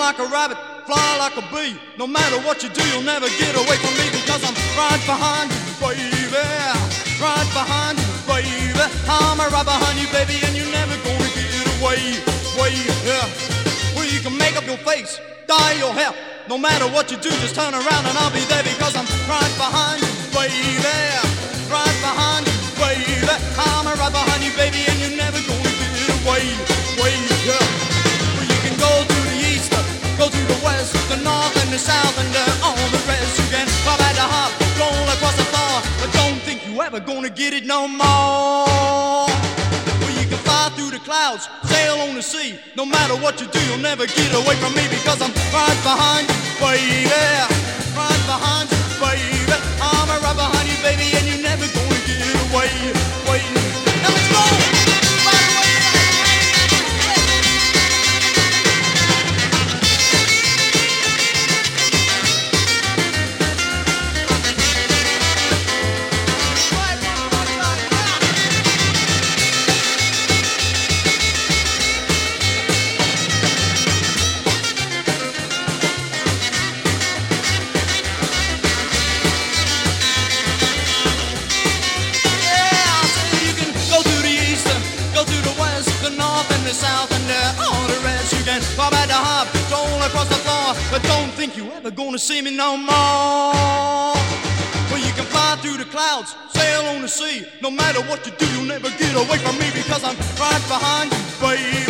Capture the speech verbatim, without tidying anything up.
like a rabbit, fly like a bee. No matter what you do, you'll never get away from me, because I'm right behind you, baby. Right behind you, baby. I'm right behind you, baby, and you're never gonna get away. Way, yeah. Well, you can make up your face, dye your hair. No matter what you do, just turn around and I'll be there, because I'm right behind you, baby. Right behind you, baby. I'm right behind you, baby, and you're never gonna get away. Way, yeah. Well, you can go to the east, go to the west, the north and the south, and uh, all the rest. You can pop at the hop, roll across the floor, but don't think you ever gonna get it no more. Well, you can fly through the clouds, sail on the sea. No matter what you do, you'll never get away from me, because I'm right behind you, baby. Right behind you, baby. I'm right behind you, baby, and you're never gonna get away. Wait. Now let's go! Right away. South and uh, all the rest. You can pop at the hop, roll across the floor, but don't think you ever gonna see me no more. Well, you can fly through the clouds, sail on the sea. No matter what you do, you'll never get away from me, because I'm right behind you, baby.